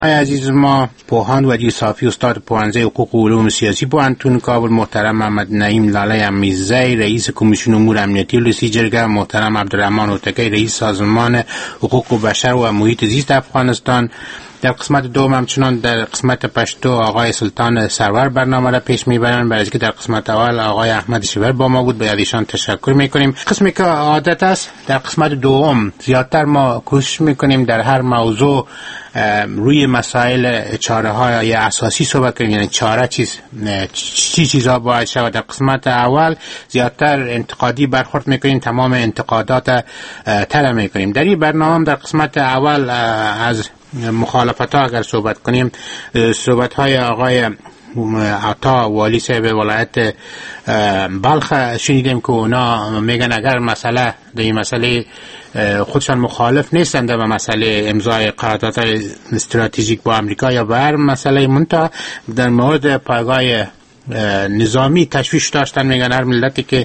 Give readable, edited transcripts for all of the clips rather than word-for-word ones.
عزیز ما پوهان وجیه صافی استاد پوهنځی حقوق و علوم سیاسی پوهنتون کابل، محترم محمد نعیم لاله امیرزی رئیس کمیسیون امور امنیتی ولسی جرگه، محترم عبدالرحمن اوتکی رئیس سازمان حقوق بشر و محیط زیست افغانستان. در قسمت دوم همچنان در قسمت پشتو آقای سلطان سرور برنامه را پیش میبرند، برای که در قسمت اول آقای احمد شیور با ما بود، به ایشان تشکر میکنیم. قسمی که عادت است در قسمت دوم زیادتر ما کوشش میکنیم در هر موضوع روی مسائل چاره های اساسی صحبت کنیم، یعنی چاره چیزها باید شود. در قسمت اول زیادتر انتقادی برخورد میکنیم، تمام انتقادات طرح میکنیم. در این برنامه در قسمت اول از مخالفت ها اگر صحبت کنیم، صحبت های آقای عطا والی صاحب ولایت بلخ شنیدیم که اونا میگن اگر مسئله در این مسئله خودشان مخالف نیستند به مسئله امضای قراردادهای استراتژیک با امریکا یا به هر مسئله منتها در مورد پایگاه نظامی تشویش داشتن، میگن هر ملتی که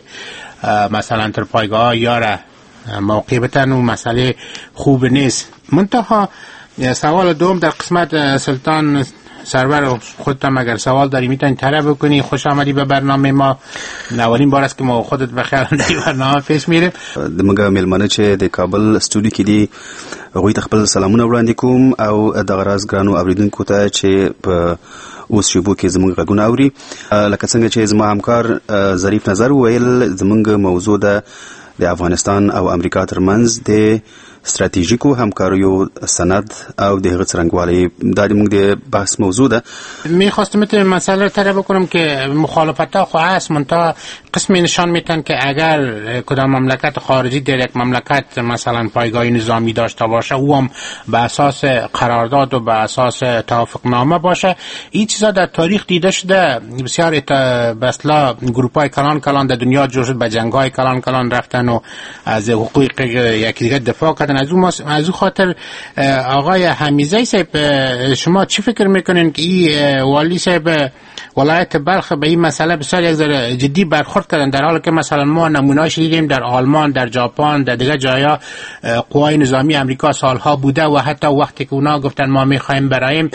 مثلا تر پایگاه یاره موقع بتن و مسئله خوب نیست. منتها سوال دوم در قسمت سلطان سرور خودتم اگر سوال داری میتونی طرح بکنی. خوش آمدی به برنامه ما. اولین بار است که ما خودت بخیر در برنامه پیش میریم. دمګه ملمنه چې د کابل استودیو کې دي هغوی ته خپل سلامونه وړاندې کوم او دغه راز ګرانو اوریدونکو ته چې په اوس شیبو کې زموږ غږونه اوري. لکه څنګه چې زما همکار ظریف نظر وویل، زموږ موضوع ده د افغانستان او امریکا ترمنځ د استراتیژیکو همکاریو سند او د هغه څرنګوالي دا موږ د بحث موضوع ده. میخواستم مسئله طرح بکنم که مخالفت ها خو هست، منتها قسمی نشان میتن که اگر کدام مملکت خارجی در یک مملکت مثلا پایگاه نظامی داشته باشه او هم به اساس قرارداد و به اساس توافقنامه باشه. این چیزا در تاریخ دیده شده. بسیار به اصطلاح گروپای کلان کلان در دنیا جور شد، به جنگای کلان کلان رفتن و از حقوق یکدیگر دفاع کردن. از او خاطر آقای حمیزی صاحب، شما چی فکر میکنین که این والی صاحب ولایت بلخ به این مسئله بسیار یک ذره جدی برخورد کردن، در حالی که مثلا ما نمونه‌اش دیدیم در آلمان، در ژاپن، در دیگر جایا قوای نظامی امریکا سالها بوده و حتی وقتی که اونا گفتن ما میخوایم برایم،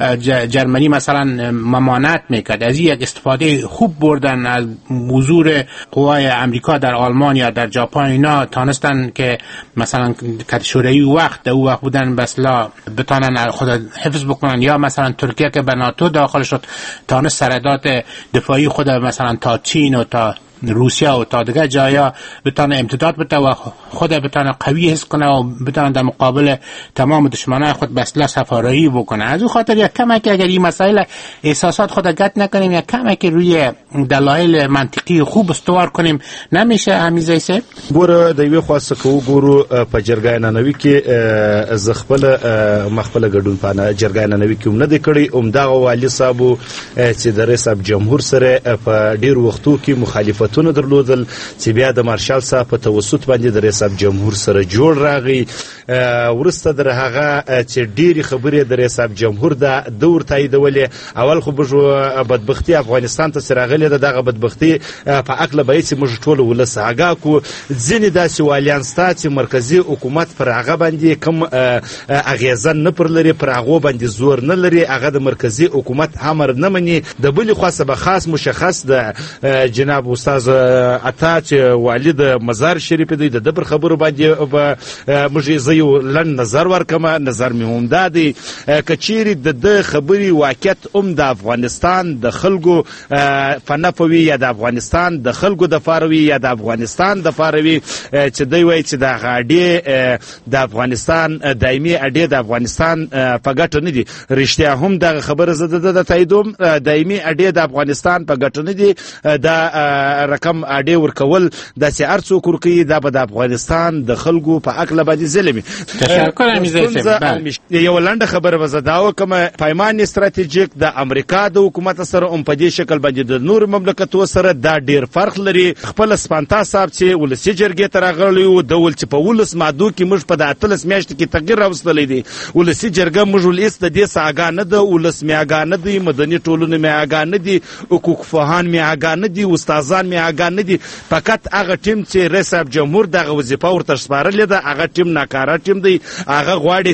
جرمنی مثلا ممانعت میکرد. از این یک استفاده خوب بردن از حضور قوای امریکا در آلمان یا در ژاپن. اینا تانستن که مثلا شوروی وقت در وقت بودن بسلا بتانن خود حفظ بکنن، یا مثلا ترکیه که به ناتو داخل شد تانست سردات دفاعی خود مثلا تا چین و تا روسیه و تا دیگر جایا بتانه امتداد بده و خود بتانه قوی حس کنه و بتانه در مقابل تمام دشمنان خود بسلا سفارایی بکنه. از او خاطر یک کمک اگر این مسائل احساسات خود گت نکنیم، یک کمک روی دلایل منطقی خوب استوار کنیم نمیشه. حمیزی صاحب ګوره د یوې خاصه کو ګورو په جرګه ننوي کې ز خپل مخبل ګډون پانه جرګه ننوي کې نه د کړي عمده والی صاحب چې د رئیس جمهور سره په ډیر وختو کې مخالفت تونه درلودل چې بیا د مارشال صاحب په توسط باندې د رئیس جمهور سره جوړ راغی. ورسته در هغه چې ډېری خبرې د رئیس جمهور د دور تاییدولې. اول خو بدبختی افغانستان ته سراغلې دغه بدبختی په عقل به چې موږ ټول ولس هغه کو ځینې داسې والیان ستا چې مرکزی حکومت پر هغه باندې کم اغیزه نه پر لري، پر هغه باندې زور نه لري، هغه د مرکزی حکومت امر نه مني. د بل خاصه به خاص مشخص د جناب استاد عطا چې والد مزار شریف دی د پر خبرو باندې موږ یو لن نظر ورکمه. نظر مې هم دادی کچيري د خبري واقعیت د افغانستان د خلکو فنفوي یا د افغانستان د خلکو د فاروي یا د افغانستان د فاروي چې دوی وایي چې د غاډي د افغانستان دایمي اډې د افغانستان په ګټه نه دي. رښتیا هم د خبره زده د تاییدوم دایمي اډې د افغانستان په ګټه نه دي. د رقم اډې ورکول د سي ارڅو کورکی د افغانستان د خلکو په عقل باندې ظلمي. تشکر حمیزی. یو لنډه خبره وزداو کوم پیمان استراتیژیک د امریکا د حکومت سره په دې شکل باندې د نور نور مملکتونو سره دا ډیر فرق لري. خپل سپانتا صاحب چې ولسی جرګې ته راغلی و د ول چې په 19 مادو کې موږ په 13 میاشتې کې تغییر راوستلی دی. ولسی جرګه موږ ول است د دې ساګا نه د ولس میاګا نه دی، مدني ټولنه میاګا نه دی، حقوق فهان میاګا نه دی، استادان میاګا نه دی. فقط هغه ټیم چې رئیس جمهور دغه وظیفه ورته سپارلې ده هغه ټیم ناکاره ټیم دی. هغه غواړي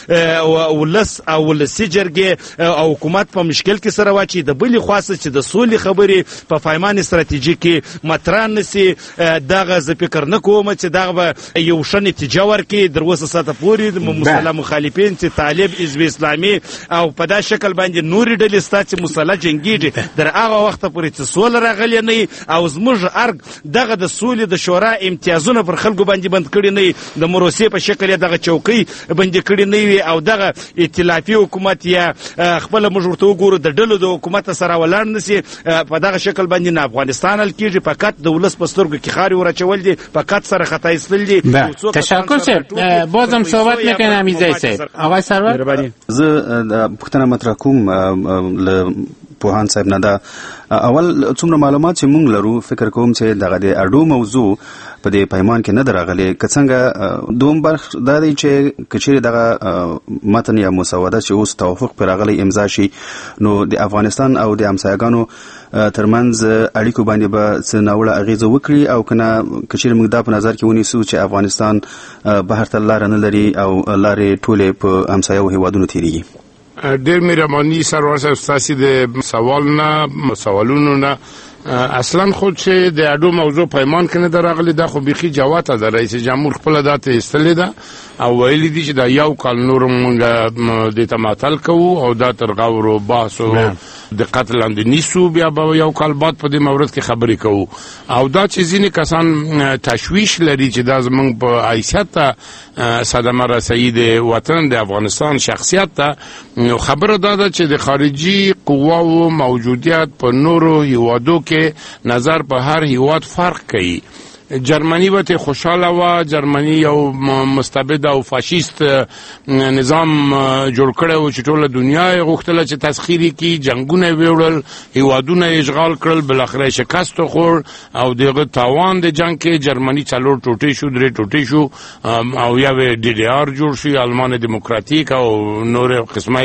چې ولس او ولسی جرګې او حکومت په مشکل کې سره واچي. د بلې خاصه چې د سولې خبرې په فایمان استراتیژي کې مطرح نسی. دغه زه فکر نه کوم چې دغه یو ښه نتیجه ورکړي. در اوسه ساعته پورې مسلح مخالفین چې طالب حزب اسلامي او په دا شکل باندې نورې ډلې ستا چې مسلح جنګېږي در هغه وخته پورې چې سوله راغلې نه او زموږ ارګ دغه د سولې د شورا امتیازونه پر خلکو باندې بند کړي نه، د مروسې په شکل یې دغه چوکۍ بندې کړي نه وي او دغه ائتلافي حکومت یا خپله موږ ورته وګورو د ډلو د حکومت سره ولاړ نسي. په دغه شکل باندې نه افغانستان حل کېږي. فقط د ولس په سترګو کې خارې ورچول دي، فقط سره خطا ایستل دي. تشکر صاحب. بازم صحبت میکنم امیزای صاحب. آقای سرور زه پوښتنه مطرح کوم له پوهان صاحب نه. دا اول څومره معلومات چې موږ لرو فکر کوم چې دغه د اډو موضوع په دې پیمان کې نه دراغلي. که څنګه دوم برخ دا دی چې کچېرې دغه متن یا مسوده چې اوس توافق پر راغلی امضا شي نو د افغانستان او د همسایګانو ترمنځ اړیکو باندې به څه ناوړه اغیزه وکړي او کنه کچېرې موږ دا په نظر کې ونیسو چې افغانستان بهر ته لاره نه لري او لارې ټولې په همسایو هیوادونو تیریږي. ډېر مهرباني سرور صاحب ستاسو د سوالونو نه اصلا خود چې د اډو موضوع پیمان کنه دراغلی دا خو بيخي جواته ده. رئیس جمهور خپل داته استلې ده او ویلي دي چې دا یو کال نور مونږ د تماتل کوو او دا تر غورو بحث او د قتل اند نیسو بیا به یو کال بعد په دې مورد کې خبرې کوو. او دا چې ځینې کسان تشویش لري چې دا زمونږ په حیثیت ته صدمه رسوي د وطن د افغانستان شخصیت ته. خبره دا ده چې د خارجي قواو موجودیت په نورو هیوادو کې نظر په هر هیواد فرق کوي. جرمنی وته خوشاله و، جرمنی یو مستبد او فاشیست نظام جوړ کړو چې ټوله دنیا یې غوښتله چې تسخیری کی جنگونه ویوړل، هیوادونه اشغال کړل، بل اخر شکست خور او دغه تاوان د جنگ کې جرمنی څلور ټوټې شو، درې ټوټې شو او یو ډی ډی آر جوړ شو، آلمان دموکراتیک او نور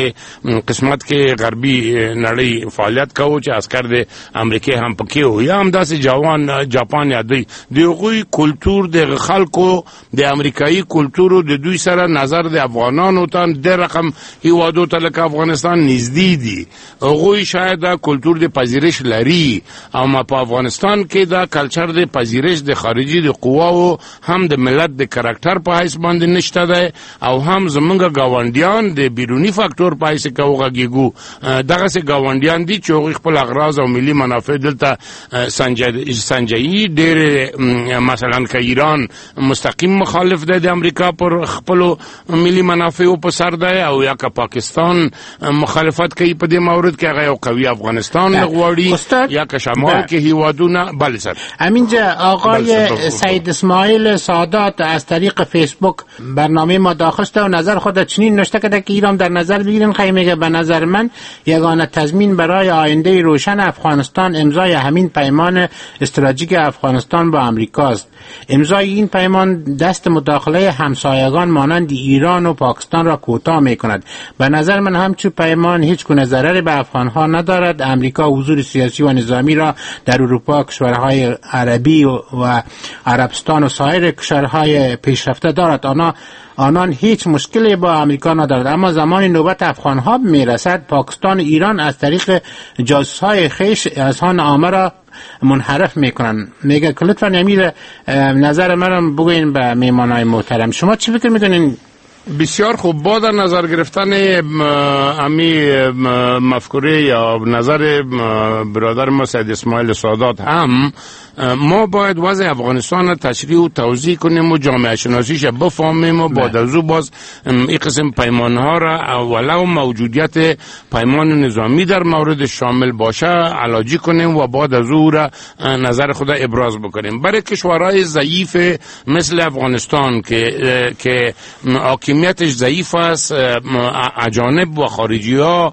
قسمت کې غربي نړۍ فعالیت کوي چې عسكر د امریکای هم پکې و یا هم داسې جوان جاپان یادي دغه کلچر د خلکو د امریکایي کلچر د دوی سره نظر د افغانانو ته د رقم هیوادو ته لکه افغانستان نږدې دي. هغه شاید د کلچر د پذیرش لري او ما په افغانستان کې د کلچر د پذیرش د خارجي د قواو هم د ملت د کاراکټر په حیث باندې نشته ده او هم زمونږ گاونډیان د بیرونی فاکتور په حیث کې وګیګو دغه سه گاونډیان دي چې خپل اغراض او ملي منافع دلته سنجي ډېر مثلا که ایران مستقیم مخالف ده د امریکا پر خپل ملي منافع په سر ده او یا که پاکستان مخالفت کوي په دې مورد کې هغه یو قوي افغانستان غواړي یا که شمال کې هیوادونه. بله سر همینجا آقای سید اسماعیل سادات از طریق فیسبوک برنامه ما داخل شده و نظر خود چنین نوشته کرده که ایران در نظر بگیرین. خیلی میگه به نظر من یگانه تضمین برای آینده روشن افغانستان امضای همین پیمان استراتژیک افغانستان با امریکاست. امضای این پیمان دست مداخله همسایگان مانند ایران و پاکستان را کوتاه میکند. به نظر من همچون پیمان هیچ گونه ضرری به افغانها ندارد. امریکا حضور سیاسی و نظامی را در اروپا، کشورهای عربی و عربستان و سایر کشورهای پیشرفته دارد. آنان هیچ مشکلی با امریکا ندارد، اما زمان نوبت افغانها میرسد پاکستان و ایران از طریق جاسوس‌های خویش از آن عامه را منحرف میکنن. میگه که لطفاً امیر نظر منم بگوین به میمانای محترم. شما چی فکر میکنین؟ بسیار خوب. با در نظر گرفتن امی مفکوره یا نظر برادر ما سید اسماعیل سادات هم ما باید وضع افغانستان تشریح و توضیح کنیم و جامعه شناسیش بفهمیم و بعد از او باز این قسم پیمانها را ولو موجودیت پیمان نظامی در مورد شامل باشه علاجی کنیم و بعد از او را نظر خود ابراز بکنیم. برای کشورهای ضعیف مثل افغانستان که حاکمیت دائمیتش ضعیف است. اجانب و خارجی ها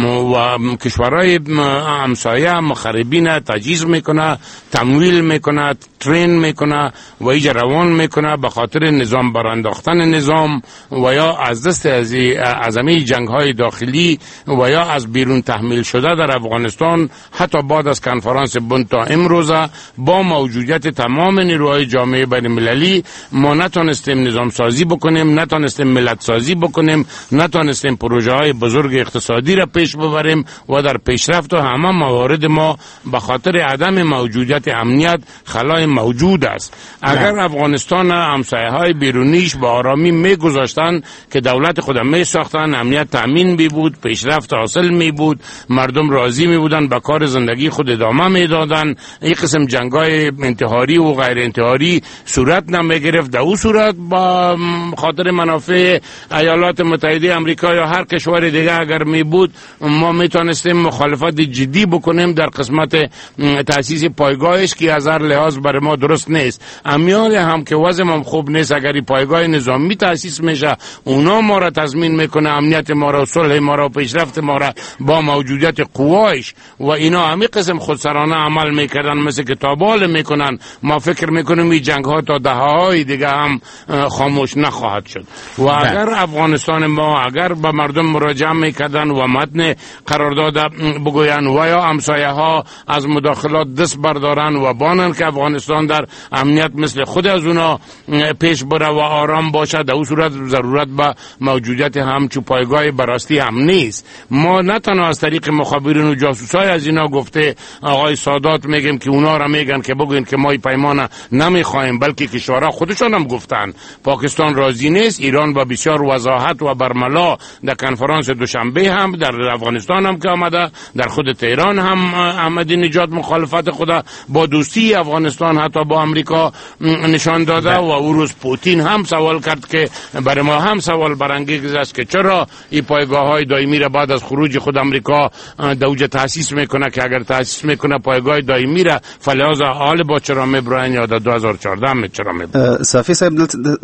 و کشورهای همسایه مخربین تجهیز میکنه، تمویل میکنه، ترین میکنه و ایجا روان میکنه به خاطر نظام برانداختن نظام و یا از دست از همه جنگ های داخلی و یا از بیرون تحمیل شده در افغانستان. حتی بعد از کنفرانس بن تا امروزه با موجودیت تمام نیروهای جامعه بین المللی ما نتونستیم نظام سازی بکنیم، نتونستیم ملت سازی بکنیم، نتونستیم پروژه های بزرگ اقتصادی را پیش ببریم و در پیشرفت و همه موارد ما به خاطر عدم موجودیت امنیت خلای موجود است. اگر افغانستان همسایه های بیرونیش با آرامی میگذاشتن که دولت خود می ساختن، امنیت تامین می بود، پیشرفت حاصل می بود، مردم راضی می بودن، به کار زندگی خود ادامه می دادن، این قسم جنگای انتحاری و غیر انتحاری صورت نمی گرفت. در او صورت با خاطر منافع ایالات متحده آمریکا یا هر کشور دیگه اگر می بود ما می تونستیم مخالفت جدی بکنیم در قسمت تأسیس پایگاهش که از هر لحاظ برای ما درست نیست. امیال هم که وضع ما خوب نیست، اگر پایگاه نظامی تأسیس میشه اونا ما را تضمین میکنه، امنیت ما را، صلح ما را، پیشرفت ما را با موجودیت قوایش و اینا همین قسم خودسرانه عمل میکردن مثل که تابال میکنن. ما فکر میکنیم این جنگ ها تا دهه‌های دیگه هم خاموش نخواهد شد و اگر افغانستان ما اگر به مردم مراجعه میکردن و متن قرارداد بگوین و یا همسایه ها از مداخلات دست بردارن و بانن که افغانستان در امنیت مثل خود از اونا پیش بره و آرام باشد، در اون صورت ضرورت به موجودیت همچو پایگاه براستی هم نیست. ما نه تنها از طریق مخابرین و جاسوسای از اینا گفته آقای سادات میگیم که اونا را میگن که بگوین که ما این پیمان نمیخوایم، بلکه کشورها خودشون هم گفتن پاکستان راضی نیست. ایران با بسیار وضاحت و برملا در کنفرانس دوشنبه هم در افغانستان هم که آمده، در خود تهران هم احمدی نژاد مخالفت خود با دوستی افغانستان حتی با امریکا نشان داده و او روز پوتین هم سوال کرد که برای ما هم سوال برانگیز است که چرا این پایگاه های دائمی را بعد از خروج خود امریکا دوجه تاسیس میکنه که اگر تاسیس میکنه پایگاه دائمی را فلحاظ حال با چرا میبرن یا در 2014 چرا میبرن. صافی صاحب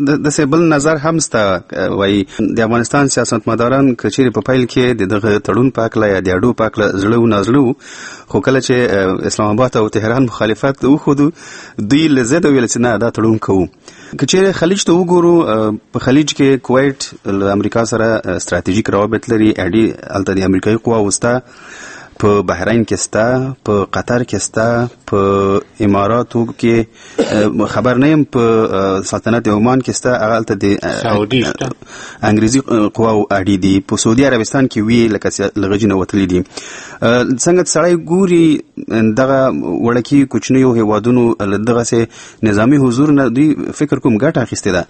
د بل نظر هم ستا وای د افغانستان سیاستمداران کچېری په پیل کې دغه تړون پاکله یا د اډو پاکله زړه و نازړو خو کله چې اسلام آباد او تهران مخالفت وخودو دوی لزه ویل چې نه دا تړون کوو. کچېری خلیج ته وګورو په خلیج کې کویت له امریکا سره ستراتیژیک روابط لري، اډي الته د امریکایي قواو وسته، په بحرین کې ستا، په قطر کې ستا، په اماراتو کې خبر نه يم، په سلطنت عمان کې ستا، هغه الته د سعودي انګریزي قواو اډي دي، په سعودي عربستان کې وی لکه لغجې نه وتلي دي. څنګه سړی ګوري دغه وړکي کوچنیو هیوادونو دغه سه نظامی حضور نه دوی فکر کوم ګټه اخیستې ده.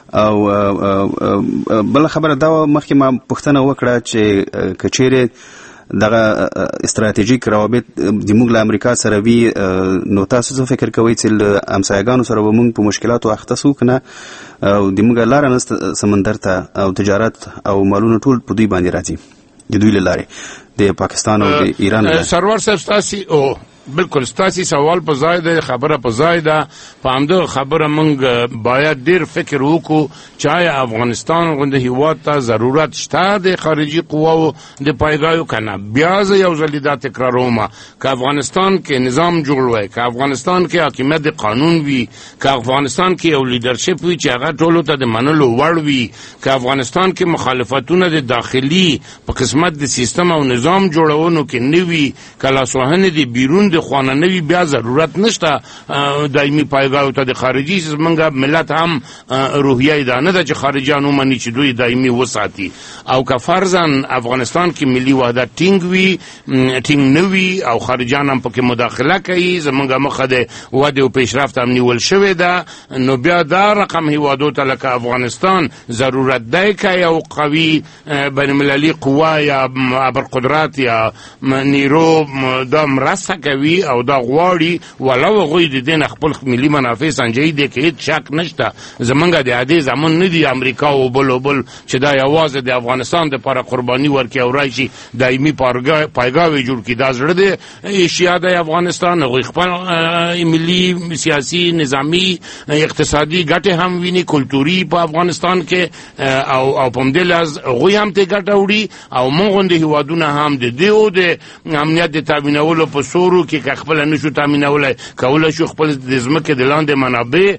او بل خبره دا مخکې ما پوښتنه وکړه چې کچېره دغه استراتیژیک روابط د موږ له امریکا سره وی نو تاسو څه فکر کوئ چې له همسایګانو سره به موږ په مشکلاتو اخته سو کنه او د موږ لاره نسته سمندر ته او تجارت او مالونه ټول په دوی باندې راځي د دوی لاره د پاکستان او د ایران. سرور صاحب ستاسي او بالکل ستاسي سوال په ځای ده، خبره په ځای ده. په همدغه خبره موږ باید ډیر فکر وکړو چې آیا افغانستان غونډه هیواد ته ضرورت شته د خارجي قواو د پایګاهو کنه. بیا زه یو ځل دا تکراروم که افغانستان کې نظام جوړ وای، که افغانستان کې حاکمیت قانون وي، که افغانستان کې یو لیدرشپ وي چې هغه ټولو ته د منلو وړ وي، که افغانستان کې مخالفتونه د داخلي په قسمت د سیستم او نظام جوړونو کې نه وي، که لاسوهنې د بیرون د خوانه نوی بیا ضرورت نشته دایمي پایګاو ته د خارجي زمونږ ملت هم روحیه ده نه ده چې خارجیان ومني چې دوی دایمي وساتي. او که فرضاً افغانستان کې ملي وحدت ټینګ نه وي او خارجیان هم پکې مداخله کوي، زمونږ مخه د ودې او پیشرفت هم نیول شوې ده، نو بیا دا رقم هیوادو ته لکه افغانستان ضرورت دی که یو قوي بین المللي قوه یا ابرقدرت یا نیرو دا مرسته کوي کوي او دا غواړي ولو غوي د دین خپل ملي منافع سنجي دي کې هیڅ شک نشته. زمونږ د عادي زمون نه دی امریکا او بل چې دا یوازې د افغانستان د لپاره قرباني ورکړي او راشي دایمي پایګاوي جوړ کړي. دا زړه د ایشیا د افغانستان غوي خپل ملي سیاسي نظامی اقتصادي ګټه هم ویني، کلتوري په افغانستان کې او په مدل از غوي هم ته ګټه وړي او موږ د هیوادونو هم د دیو د امنیت د تامینولو په سورو کې خپل نشو تامینولای کولای شو خپل د ځمکې د لاندې منابع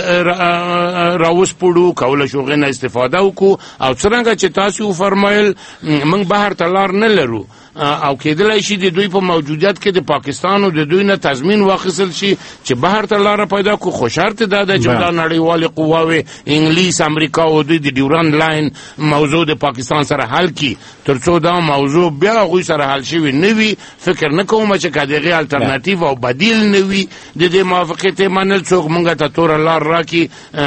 راوس پړو کولای شو غنه استفاده وکړو. او څنګه چې تاسو فرمایل موږ بهر تلار نه لرو او کېدلای شي د دوی په موجودیت کې د پاکستان او د دوی نه تضمین واخیستل شي چې بهر ته لار پیدا کو. خو شرط دا ده چې د نړیوال قواوې انګلیس امریکا او د ډیورند لاین موضوع د پاکستان سره حل کی. ترڅو دا موضوع بیا غوي سره حل شي نه وي فکر نه کوم چې کداغه الټرناتیو او بدیل نه وي د دې موافقت منل څوک مونږ ته تور لار راکې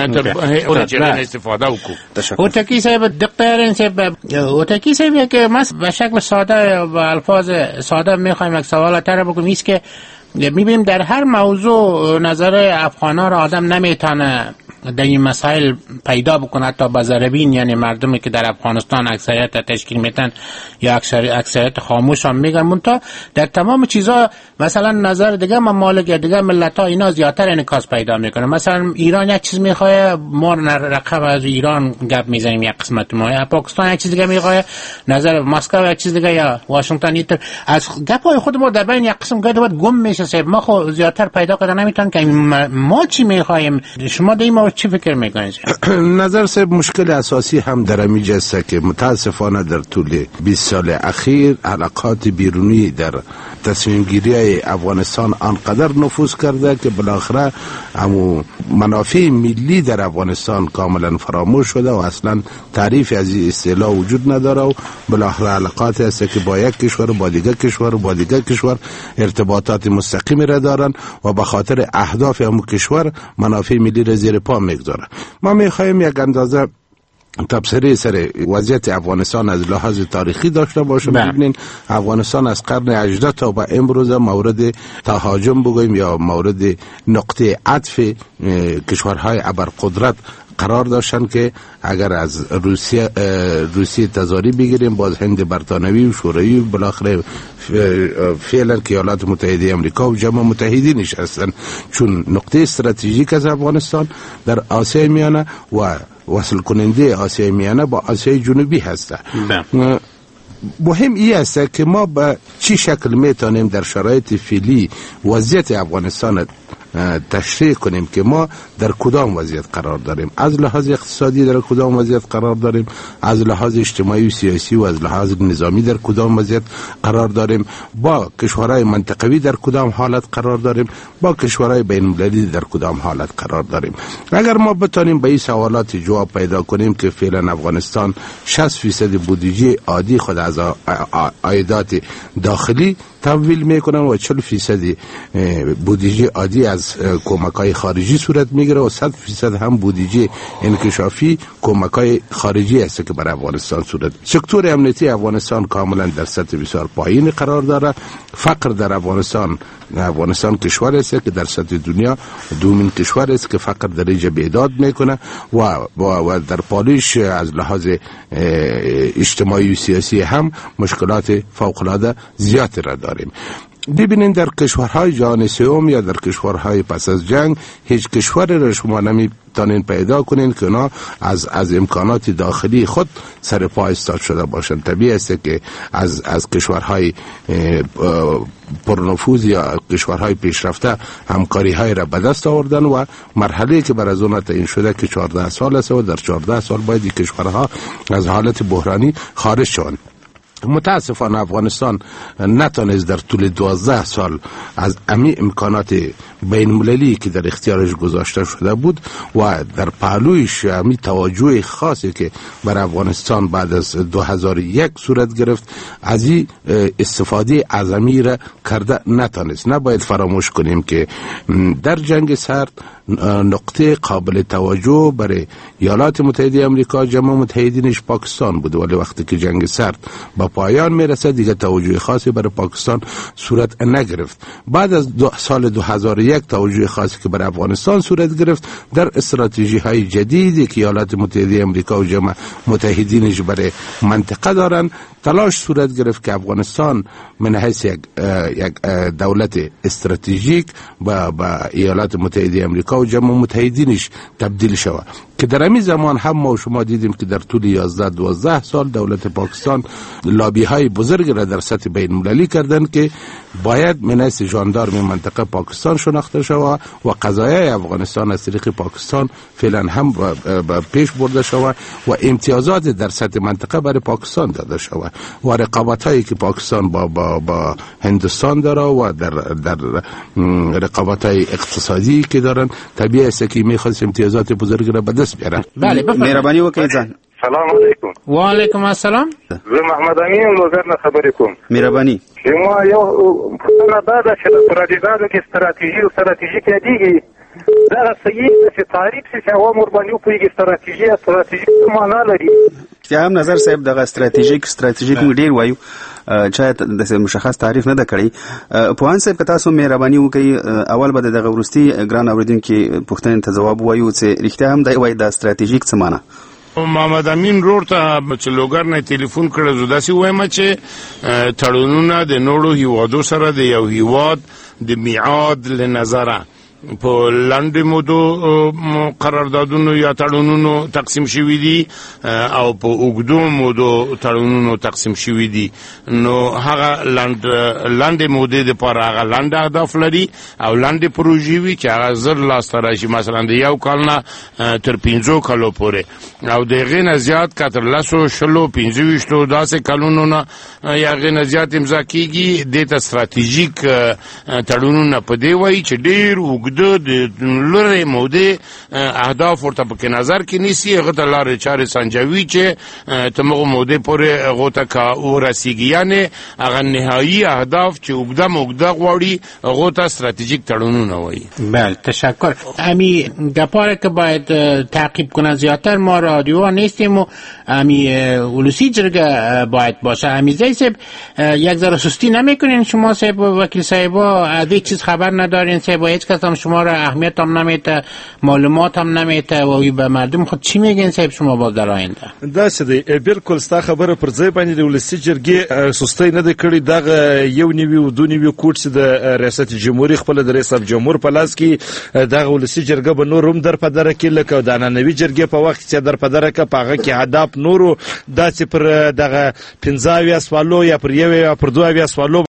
تر چې استفاده وکړو. او تکی صاحب دقیقاً صاحب او تکی صاحب که ما به شکل ساده و الفاظ ساده میخوایم یک سوال طرح بکنیم ایست که میبینیم در هر موضوع نظر افغانا را آدم نمیتونه در این مسائل پیدا بکنه، حتی بازربین یعنی مردمی که در افغانستان اکثریت تشکیل میتن یا اکثریت خاموش هم میگن منتها در تمام چیزا مثلا نظر دیگه ممالک یا دیگه ملت ها اینا زیادتر انعکاس پیدا میکنه. مثلا ایران یک چیز میخواه ما رقم از ایران گپ میزنیم یک قسمت ما، پاکستان یک چیز دیگه میخواه نظر مسکو یک چیز دیگه یا واشنگتن ایتر از گپ های خود ما در بین یک قسم گم میشه. ما خو زیادتر پیدا کنه نمیتونن که ما چی میخوایم. شما دیما چی فکر میکنید؟ نظر صاحب مشکل اساسی هم در اینجا است که متاسفانه در طول 20 سال اخیر علاقات بیرونی در تصمیم گیری افغانستان آنقدر نفوذ کرده که بالاخره همو منافع ملی در افغانستان کاملا فراموش شده و اصلا تعریف از این اصطلاح وجود نداره و بالاخره علاقات است که با یک کشور با دیگر کشور و با دیگر کشور ارتباطات مستقیمی را دارن و به خاطر اهداف همو کشور منافع ملی را زیر پا میگذاره. ما میخوایم یک اندازه تبصره سر وضعیت افغانستان از لحاظ تاریخی داشته باشیم. ببینین افغانستان از قرن 18 تا به امروز مورد تهاجم بگویم یا مورد نقطه عطف کشورهای ابرقدرت قرار داشتن که اگر از روسیه تزاری بگیریم باز هند برطانوی و شوروی بالاخره فعلا که ایالات متحده امریکا و جمع متحدینش هستن، چون نقطه استراتژیک از افغانستان در آسیای میانه و وصل کننده آسیای میانه با آسیای جنوبی هسته. مهم این است که ما به چی شکل میتونیم در شرایط فعلی وضعیت افغانستان تشریح کنیم که ما در کدام وضعیت قرار داریم، از لحاظ اقتصادی در کدام وضعیت قرار داریم، از لحاظ اجتماعی و سیاسی و از لحاظ نظامی در کدام وضعیت قرار داریم، با کشورهای منطقوی در کدام حالت قرار داریم، با کشورهای بین المللی در کدام حالت قرار داریم. اگر ما بتونیم به این سوالات جواب پیدا کنیم که فعلا افغانستان 60% بودجه عادی خود از عایدات داخلی تمویل میکنن و 40% بودجه عادی از کمک‌های خارجی صورت میگیره و 100% هم بودجه انکشافی کمک‌های خارجی است که برای افغانستان صورت. سکتور امنیتی افغانستان کاملا در سطح بسیار پایین قرار داره. فقر در افغانستان کشور است که در سطح دنیا دومین کشور است که فقر درجه بیداد میکنه و در پالیش از لحاظ اجتماعی و سیاسی هم مشکلات فوق‌العاده زیادی را داریم. ببینین در کشورهای جهان سوم یا در کشورهای پس از جنگ هیچ کشوری را شما نمیتونین پیدا کنین که اونا از امکانات داخلی خود سر پا ایستاد شده باشن. طبیعی است که از کشورهای پرنفوذ یا کشورهای پیشرفته همکاری های را به دست آوردن و مرحله که بر از اون تعیین شده که 14 سال است و در 14 سال باید این کشورها از حالت بحرانی خارج شوند. متاسفانه افغانستان نتونست در طول 12 سال از امی امکانات بین المللی که در اختیارش گذاشته شده بود و در پهلویش همی توجه خاصی که بر افغانستان بعد از 2001 صورت گرفت، از این استفاده اعظمی را کرده نتانست. نباید فراموش کنیم که در جنگ سرد نقطه قابل توجه برای ایالات متحده آمریکا جمع متحدینش پاکستان بود، ولی وقتی که جنگ سرد با پایان میرسه دیگه توجه خاصی برای پاکستان صورت نگرفت. بعد از سال 2001 توجه خاصی که برای افغانستان صورت گرفت در استراتژی های جدیدی که ایالات متحده آمریکا و جمع متحدینش برای منطقه دارن، تلاش صورت گرفت که افغانستان من حیث یک دولت استراتژیک با ایالات متحده آمریکا و جمع متحدینش تبدیل شود، که در همین زمان هم ما و شما دیدیم که در طول 11-12 سال دولت پاکستان لابی های بزرگ را در سطح بین المللی کردند که باید من حیث ژاندارم منطقه پاکستان شناخته شود و قضایای افغانستان از طریق پاکستان فعلا هم پیش برده شود و امتیازات در سطح منطقه برای پاکستان داده شود و رقابت هایی که پاکستان با هندوستان داره و در رقابت های اقتصادی که دارن طبیعی است که میخواست امتیازات بزرگ را به دست بیارن. بله مهربانی وکړئ ځان. سلام علیکم. و علیکم السلام. زه محمد امین لوګر نه خبرې کوم. مهربانی. ما یو پوښتنه دا ده چې د پراډیګانو کې ستراتیژیک یادېږي دا صحیح ده چې تعریف شي چې عوام ورباندې وپوهېږي ستراتیژیک څه معنا لري. هم نظر صاحب دغه استراتیژیک موږ ډېر وایو، شاید د مشخص تعریف نه ده کړی. پوهان صاحب که تاسو مهرباني وکړئ اول به دغه وروستي ګران اورېدونکي پوښتنې ته ځواب ووایو چې رښتیا هم دی وایي دا استراتیژیک څه معنا. محمد امین رور ته چې لوګر نه ټلیفون کړی زه داسې وایم چې تړونونه د نورو هیوادو سره د یو هیواد د میعاد له نظره په لاندې مودو قراردادونو یا تړونونو تقسیم شوي دي او په اوږدو مودو تړونونو تقسیم شوي دي، نو هغه لاندې مودې دپاره هغه لاندې اهداف لري او لاندې پروژې وي چې هغه زر لاسته راشي، مثلا د یو کال نه تر 5 کالو پورې، او د هغې نه زیات که تر 10 20 25 داسې کلونو نه یا هغې نه زیات امضا کېږي، دې ته ستراتیژیک تړونونه په دې وایي چې ډېر اوږده د لوړې مودې اهداف ورته پکې نظر کې نیسي، هغه ته لارې چارې سنجوي چې ته هغو مودې پورې هغو ته که ورسېږي، یعنې هغه نهایي اهداف چې اوږده غواړي هغو ته ستراتیژیک تړونونه وایي. بله تشکر. امی گپاره که باید تعقیب کنه زیادتر ما رادیو نیستیم و امی ولوسی جرگه باید باشه. امی زی صاحب یک ذره سستی نمیکنین شما صاحب وکیل صاحبا از هیچ چیز خبر ندارین صاحب، هیچ کس هم شما را اهمیت هم نمیته، معلومات هم نمیته و به مردم خود چی میگین صاحب شما باز در آینده؟ داسې دی بالکل ستا خبره پر ځای باندې د ولسي جرګې سستی نه دی کړې. دغه یو نوي و دوه نوي کوټ چې د ریاست جمهوري خپله د رئیس جمهور په لاس کې دغه ولسي جرګه به نور هم در په دره کې لکه د نننوي جرګې په وخت چې در په دره کې په هغه کې اهداف نورو داسې پر دغه 15 سوالو یا پر 1 یا پر 2 سوالو